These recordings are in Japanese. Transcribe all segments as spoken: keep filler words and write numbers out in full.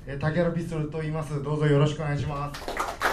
えー、竹原ピストルと言います。どうぞよろしくお願いします。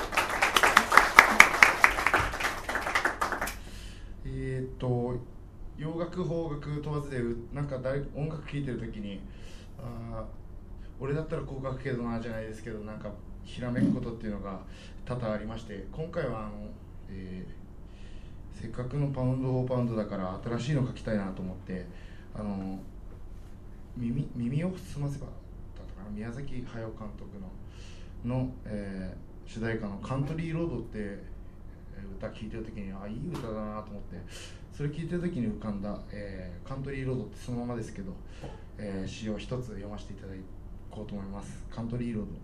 えーっと洋楽邦楽問わずでなんか大音楽聴いてる時に、あ俺だったらこう書くけどなじゃないですけど、なんかひらめくことっていうのが多々ありまして、今回はあの、えー、せっかくのパウンド・オー・パウンドだから新しいの書きたいなと思って、あの耳耳を澄ませばだったかな、宮崎駿監督のの、えー、主題歌の「カントリー・ロード」って歌聴いてる時に、あ、いい歌だなと思って、それ聴いてる時に浮かんだ、えー、カントリー・ロードってそのままですけど、えー、詩を一つ読ませていただこうと思います。カントリー・ロード。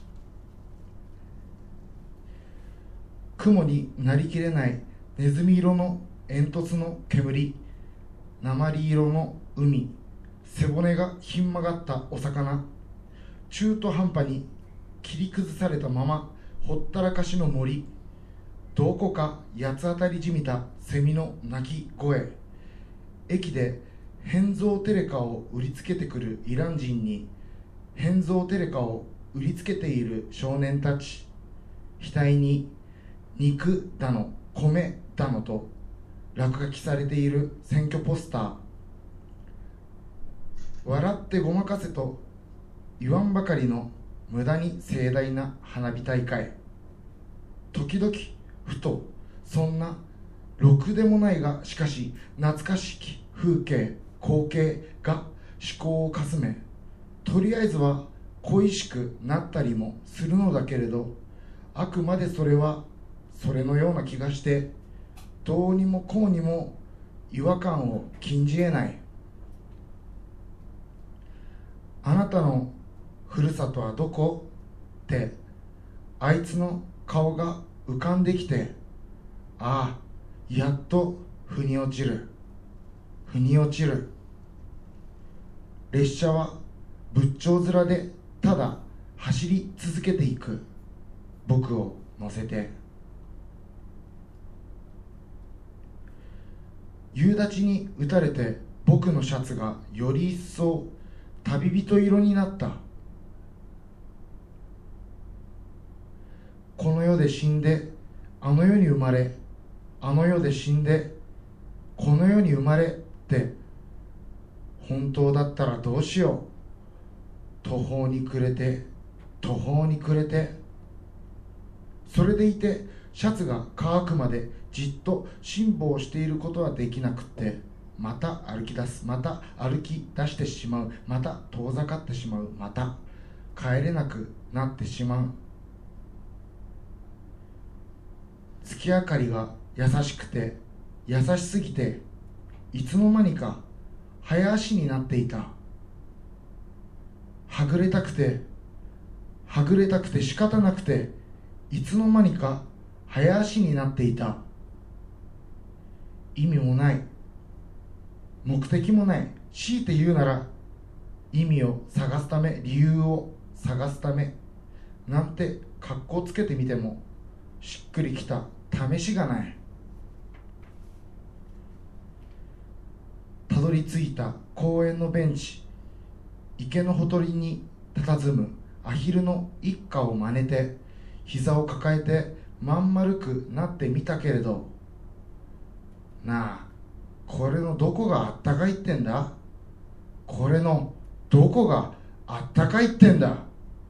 雲になりきれないネズミ色の煙突の煙、鉛色の海、背骨がひん曲がったお魚、中途半端に切り崩されたままほったらかしの森、どこか八つ当たりじみたセミの鳴き声、駅で変造テレカを売りつけてくるイラン人に変造テレカを売りつけている少年たち、額に肉だの米だのと落書きされている選挙ポスター、笑ってごまかせと言わんばかりの無駄に盛大な花火大会、時々ふとそんなろくでもないがしかし懐かしき風景光景が思考をかすめ、とりあえずは恋しくなったりもするのだけれど、あくまでそれはそれのような気がして、どうにもこうにも違和感を禁じ得ない。あなたのふるさとはどこってあいつの顔が浮かんできて、ああやっと腑に落ちる腑に落ちる。列車は仏頂面でただ走り続けていく僕を乗せて、夕立に打たれて僕のシャツがより一層旅人色になった。この世で死んであの世に生まれ、あの世で死んでこの世に生まれって本当だったらどうしよう。途方に暮れて途方に暮れて、それでいてシャツが乾くまでじっと辛抱していることはできなくって、また歩き出す、また歩き出してしまう、また遠ざかってしまう、また帰れなくなってしまう。月明かりが優しくて優しすぎて、いつの間にか早足になっていた。はぐれたくてはぐれたくて仕方なくて、いつの間にか早足になっていた。意味もない、目的もない、強いて言うなら意味を探すため、理由を探すためなんて格好つけてみてもしっくりきた試しがない。たどり着いた公園のベンチ、池のほとりに佇むアヒルの一家を真似て膝を抱えてまん丸くなってみたけれど、なあ、これのどこがあったかいってんだ。これのどこがあったかいってんだ。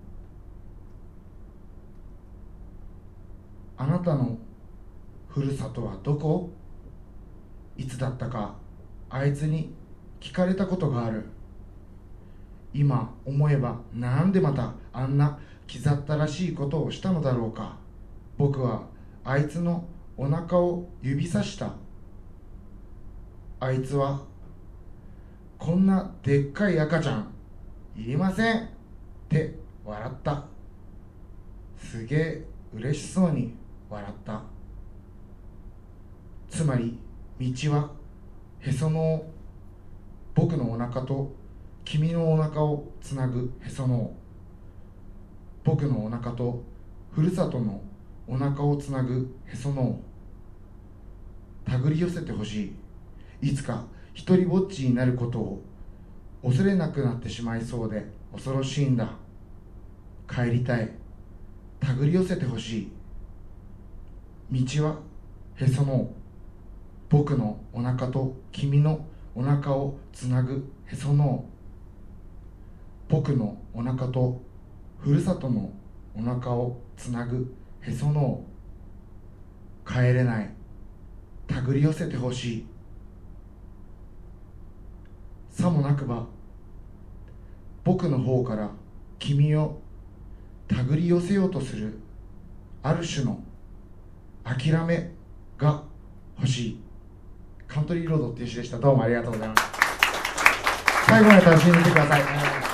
あなたのふるさとはどこ？いつだったかあいつに聞かれたことがある。今思えばなんでまたあんな気ざったらしいことをしたのだろうか。僕はあいつのお腹を指さした。あいつはこんなでっかい赤ちゃんいりませんって笑った。すげえ嬉しそうに笑った。つまり道はへその緒、僕のお腹と君のお腹をつなぐへその緒、僕のお腹とふるさとのお腹をつなぐへその緒、手繰り寄せてほしい。いつか一りぼっちになることを恐れなくなってしまいそうで恐ろしいんだ。 帰りたい、手繰り寄せてほしい。道はへその緒、僕のお腹と君のお腹をつなぐへその緒、僕のお腹とふるさとのお腹をつなぐへその緒、帰れない、手繰り寄せてほしい。さもなくば僕の方から君を手繰り寄せようとするある種の諦めが欲しい。カントリーロードっていう詩でした。どうもありがとうございます。最後まで楽しんでいてください。